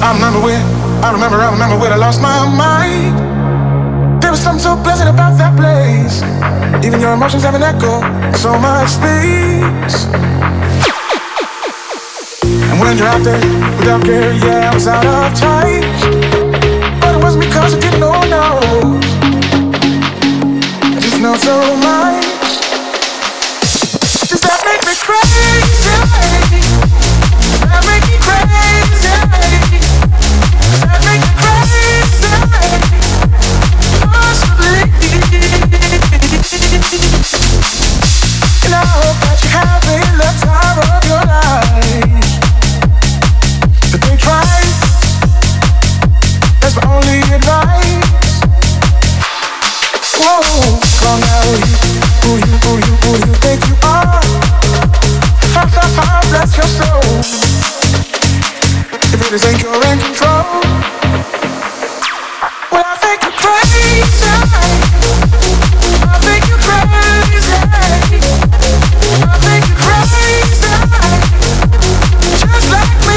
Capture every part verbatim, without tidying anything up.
I remember when, I remember, I remember when I lost my mind. There was something so pleasant about that place. Even your emotions have an echo, so much space. And when you're out there without care, yeah, I was out of touch. But it wasn't because I didn't know, no. I just know so much. Does that make me crazy? Does that make me crazy? Does that make me crazy? Possibly. And I hope that you're having the time of your life. But think twice. That's my only advice. Whoa, calm down, who you, who you, who you, who you think you are? Ha ha ha, bless your soul. If it is ain't you're in control, well I think you're crazy. I think you're crazy. I think you're crazy. Just like me.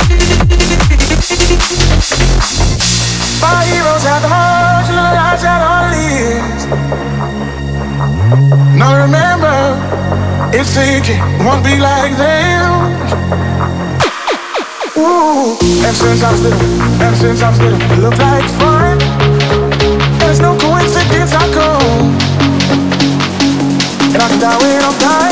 My heroes have the heart, you know the lives that all lives. Now remember, if thinking won't be like them. Ooh, ever since I was little, ever since I was little, it looked like fun. There's no coincidence I come, and I can die when I'm dying.